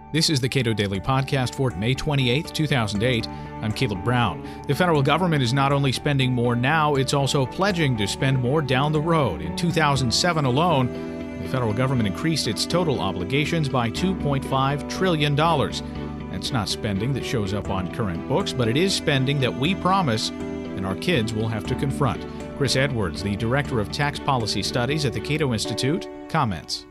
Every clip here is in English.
This is the Cato Daily Podcast for May 28, 2008. I'm Caleb Brown. The federal government is not only spending more now, it's also pledging to spend more down the road. In 2007 alone, the federal government increased its total obligations by $2.5 trillion. That's not spending that shows up on current books, but it is spending that we promise and our kids will have to confront. Chris Edwards, the Director of Tax Policy Studies at the Cato Institute, comments.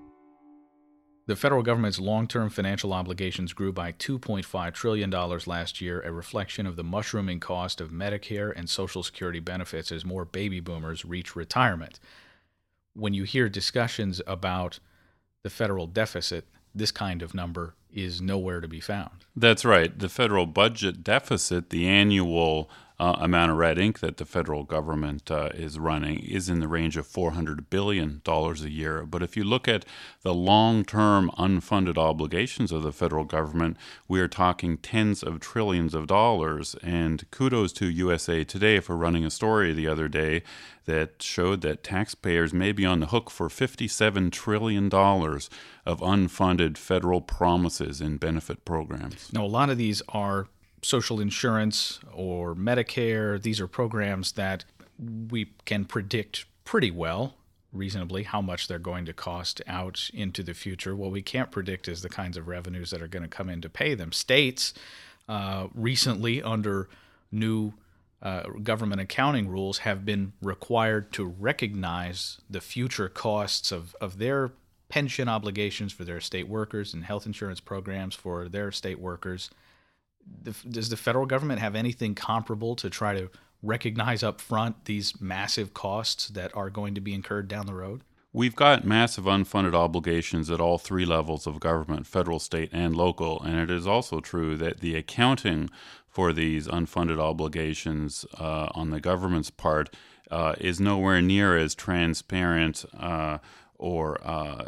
The federal government's long-term financial obligations grew by $2.5 trillion last year, a reflection of the mushrooming cost of Medicare and Social Security benefits as more baby boomers reach retirement. When you hear discussions about the federal deficit, this kind of number is nowhere to be found. That's right. The federal budget deficit, the annual amount of red ink that the federal government is running, is in the range of $400 billion a year. But if you look at the long-term unfunded obligations of the federal government, we are talking tens of trillions of dollars. And kudos to USA Today for running a story the other day that showed that taxpayers may be on the hook for $57 trillion of unfunded federal promises in benefit programs. Now, a lot of these are social insurance or Medicare. These are programs that we can predict pretty well, reasonably, how much they're going to cost out into the future. What we can't predict is the kinds of revenues that are going to come in to pay them. States recently, under new government accounting rules, have been required to recognize the future costs of their pension obligations for their state workers and health insurance programs for their state workers. Does the federal government have anything comparable to try to recognize up front these massive costs that are going to be incurred down the road? We've got massive unfunded obligations at all three levels of government, federal, state, and local, and it is also true that the accounting for these unfunded obligations on the government's part is nowhere near as transparent or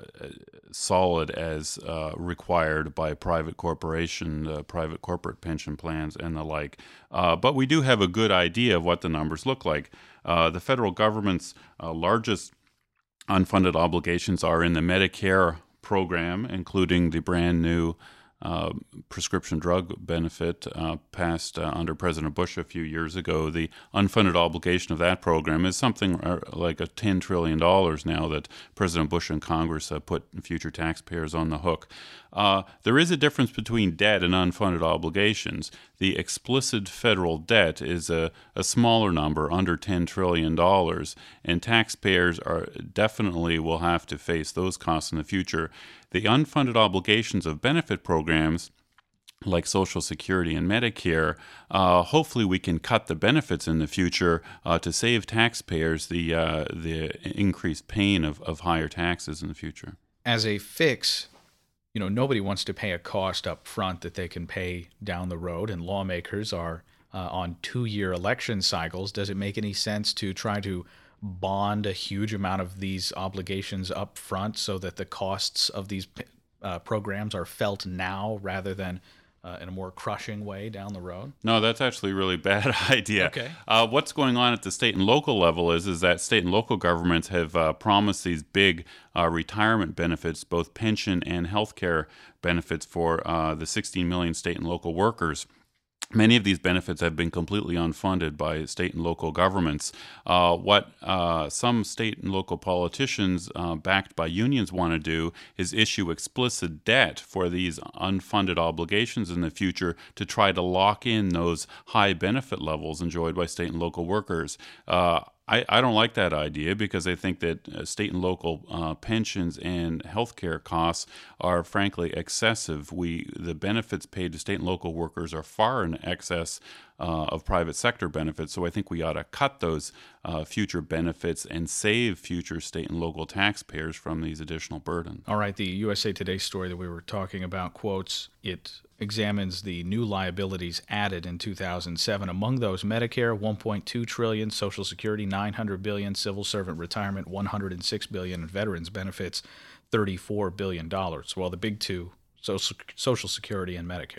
solid as required by private corporation, private corporate pension plans, and the like. But we do have a good idea of what the numbers look like. The federal government's largest unfunded obligations are in the Medicare program, including the brand new prescription drug benefit passed under President Bush a few years ago. The unfunded obligation of that program is something like $10 trillion now that President Bush and Congress put future taxpayers on the hook. There is a difference between debt and unfunded obligations. The explicit federal debt is a smaller number, under $10 trillion, and taxpayers definitely will have to face those costs in the future. The unfunded obligations of benefit programs like Social Security and Medicare, hopefully we can cut the benefits in the future to save taxpayers the increased pain of higher taxes in the future. As a fix, nobody wants to pay a cost up front that they can pay down the road, and lawmakers are on 2-year election cycles. Does it make any sense to try to bond a huge amount of these obligations up front so that the costs of these programs are felt now rather than in a more crushing way down the road? No, that's actually a really bad idea. Okay. What's going on at the state and local level is that state and local governments have promised these big retirement benefits, both pension and health care benefits for the 16 million state and local workers. Many of these benefits have been completely unfunded by state and local governments. What some state and local politicians backed by unions want to do is issue explicit debt for these unfunded obligations in the future to try to lock in those high benefit levels enjoyed by state and local workers. I don't like that idea because I think that state and local pensions and healthcare costs are frankly excessive. The benefits paid to state and local workers are far in excess of private sector benefits, so I think we ought to cut those future benefits and save future state and local taxpayers from these additional burdens. All right, the USA Today story that we were talking about quotes, it examines the new liabilities added in 2007. Among those, Medicare, $1.2 trillion, Social Security, $900 billion, civil servant retirement, $106 billion, and veterans benefits, $34 billion. Well, the big two, Social Security and Medicare.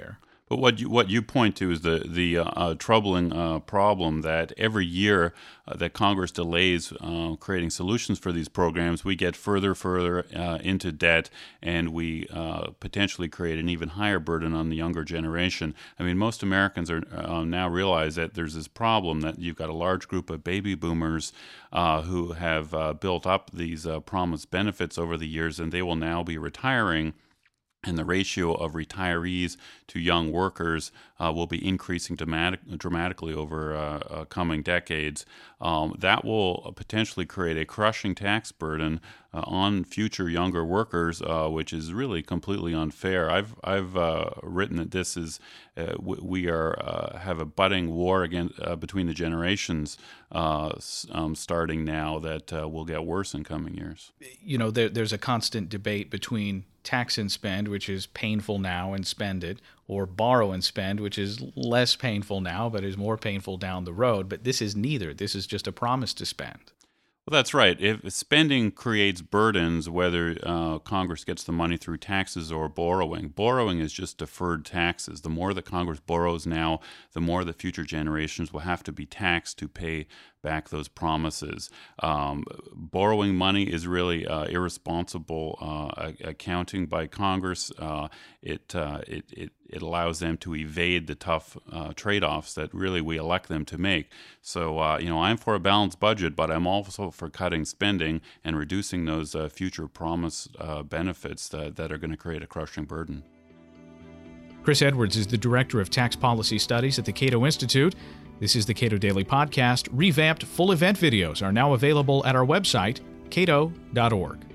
But what you point to is the troubling problem that every year that Congress delays creating solutions for these programs, we get further into debt, and we potentially create an even higher burden on the younger generation. I mean, most Americans are now realize that there's this problem that you've got a large group of baby boomers who have built up these promised benefits over the years, and they will now be retiring. And the ratio of retirees to young workers will be increasing dramatically over coming decades. That will potentially create a crushing tax burden on future younger workers, which is really completely unfair. I've written that this is we have a budding war between the generations starting now that will get worse in coming years. You know, there's a constant debate between tax and spend, which is painful now and spend it, or borrow and spend, which is less painful now but is more painful down the road. But this is neither. This is just a promise to spend. Well, that's right. If spending creates burdens, whether Congress gets the money through taxes or borrowing is just deferred taxes. The more that Congress borrows now, the more the future generations will have to be taxed to pay back those promises. Borrowing money is really irresponsible accounting by Congress. It allows them to evade the tough trade-offs that really we elect them to make. So, I'm for a balanced budget, but I'm also for cutting spending and reducing those future promised benefits that are going to create a crushing burden. Chris Edwards is the Director of Tax Policy Studies at the Cato Institute. This is the Cato Daily Podcast. Revamped full event videos are now available at our website, cato.org.